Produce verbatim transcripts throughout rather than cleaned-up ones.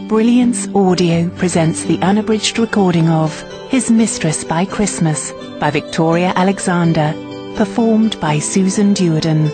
Brilliance Audio presents the unabridged recording of His Mistress by Christmas by Victoria Alexander, performed by Susan Duerden.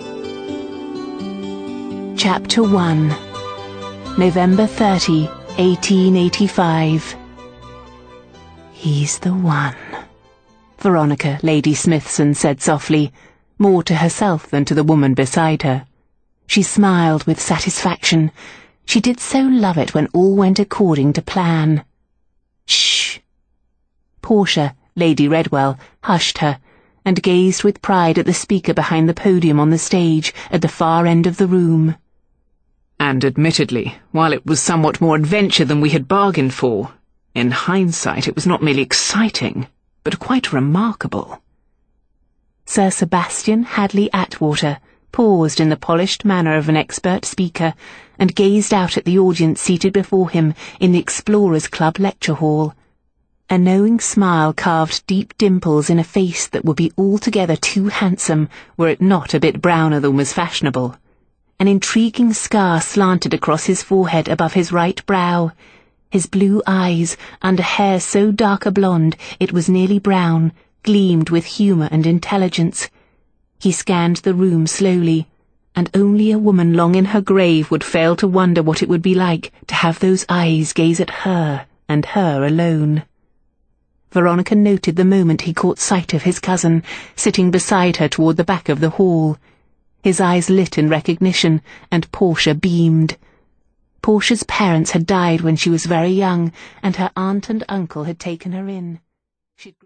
Chapter one, November thirtieth, eighteen eighty-five. He's the one, Veronica, Lady Smithson, said softly, more to herself than to the woman beside her. She smiled with satisfaction. She did so love it when all went according to plan. Shh! Portia, Lady Redwell, hushed her, and gazed with pride at the speaker behind the podium on the stage at the far end of the room. And admittedly, while it was somewhat more adventure than we had bargained for, in hindsight it was not merely exciting, but quite remarkable. Sir Sebastian Hadley Atwater paused in the polished manner of an expert speaker and gazed out at the audience seated before him in the Explorers Club lecture hall. A knowing smile carved deep dimples in a face that would be altogether too handsome were it not a bit browner than was fashionable. An intriguing scar slanted across his forehead above his right brow. His blue eyes, under hair so dark a blonde it was nearly brown, gleamed with humour and intelligence. He scanned the room slowly, and only a woman long in her grave would fail to wonder what it would be like to have those eyes gaze at her, and her alone. Veronica noted the moment he caught sight of his cousin, sitting beside her toward the back of the hall. His eyes lit in recognition, and Portia beamed. Portia's parents had died when she was very young, and her aunt and uncle had taken her in. She'd